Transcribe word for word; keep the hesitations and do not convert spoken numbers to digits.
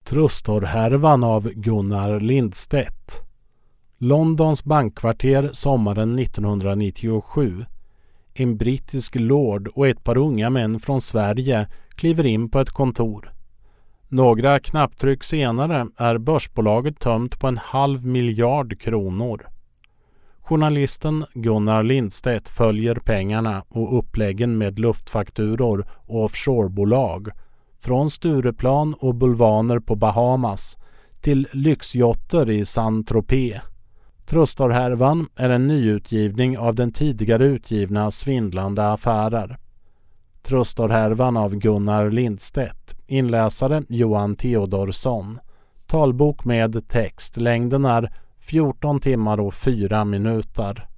Trustor-härvan av Gunnar Lindstedt. Londons bankkvarter sommaren nittonhundranittiosju. En brittisk lord och ett par unga män från Sverige kliver in på ett kontor. Några knapptryck senare är börsbolaget tömt på en halv miljard kronor. Journalisten Gunnar Lindstedt följer pengarna och uppläggen med luftfakturor och offshorebolag från Stureplan och bulvaner på Bahamas till lyxjotter i Saint-Tropez. Trustor-härvan är en nyutgivning av den tidigare utgivna Svindlande affärer. Trustor-härvan av Gunnar Lindstedt. Inläsare Johan Theodorsson. Talbok med text. Längden är fjorton timmar och fyra minuter.